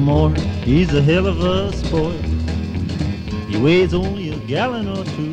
Mort, he's a hell of a sport. He weighs only a gallon or two,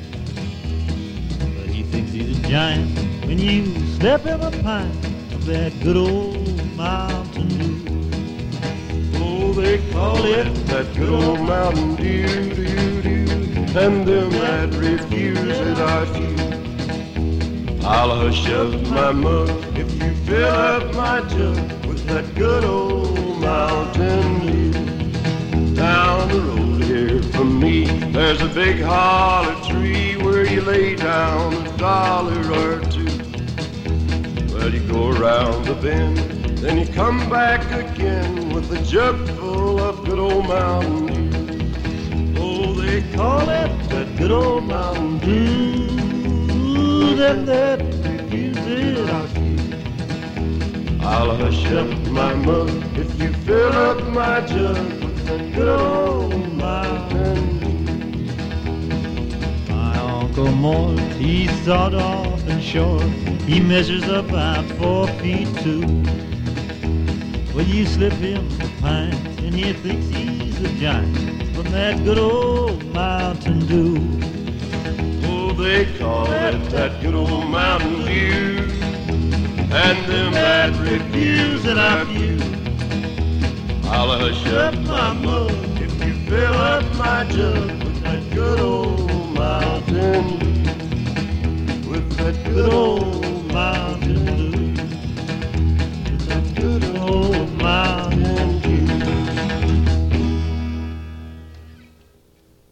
but he thinks he's a giant when you step in a pint of that good old Mountain Dew. Oh, they call it that good old Mountain Dew, Dew, Dew, and them that refuse it are few. I'll hush up my mug if you fill up my jug with that good old Mountain Dew. Down the road here from me, there's a big holler tree where you lay down $1 or two. Well, you go around the bend, then you come back again with a jug full of good old Mountain Dew. Oh, they call it that good old Mountain Dew. Them that refuse it are few. I'll hush up my mug if you fill up my jug with that good old Mountain Dew. My Uncle Mort, he's sawed off and short. He measures about 4 feet 2. Well, you slip him a pint and he thinks he's a giant from that good old Mountain Dew. Oh, they call it that good old Mountain Dew, and them that refuse it are few. I'll hush up my mug if you fill up my jug with that good old Mountain Dew.